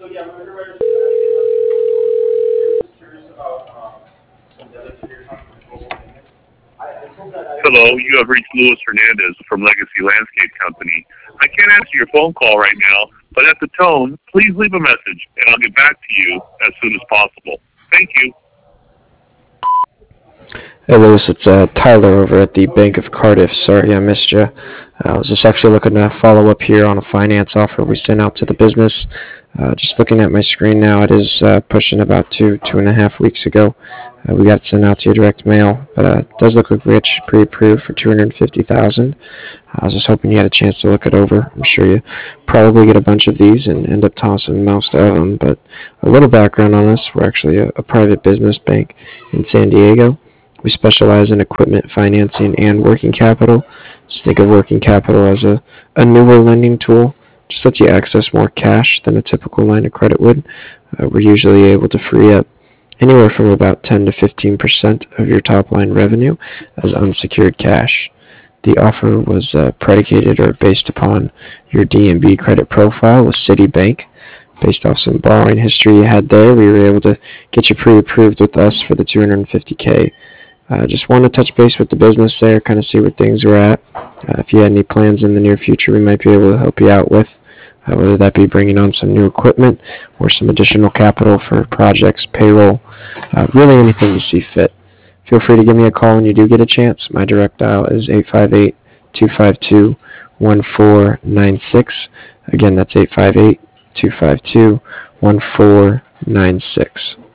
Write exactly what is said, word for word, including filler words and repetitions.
Hello, you have reached Luis Hernandez from Legacy Landscape Company. I can't answer your phone call right now, but at the tone, please leave a message, and I'll get back to you as soon as possible. Thank you. Hey Lewis, it's uh, Tyler over at the Bank of Cardiff. Sorry I missed you. I was just actually looking to follow up here on a finance offer we sent out to the business. Uh, just looking at my screen now, it is uh, pushing about two, two and a half weeks ago. Uh, we got it sent out to your direct mail, but uh, it does look like we got you pre-approved for two hundred fifty thousand dollars. I was just hoping you had a chance to look it over. I'm sure you probably get a bunch of these and end up tossing most of them, but a little background on us. We're actually a, a private business bank in San Diego. We specialize in equipment financing and working capital. Just think of working capital as a, a newer lending tool. Just lets you access more cash than a typical line of credit would. Uh, we're usually able to free up anywhere from about ten to fifteen percent of your top line revenue as unsecured cash. The offer was uh, predicated or based upon your D and B credit profile with Citibank. Based off some borrowing history you had there, we were able to get you pre-approved with us for the two hundred fifty K. Uh, just want to touch base with the business there, kind of see where things are at. Uh, if you had any plans in the near future we might be able to help you out with, uh, whether that be bringing on some new equipment or some additional capital for projects, payroll, uh, really anything you see fit. Feel free to give me a call when you do get a chance. My direct dial is eight five eight, two five two, one four nine six. Again, that's eight five eight, two five two, one four nine six.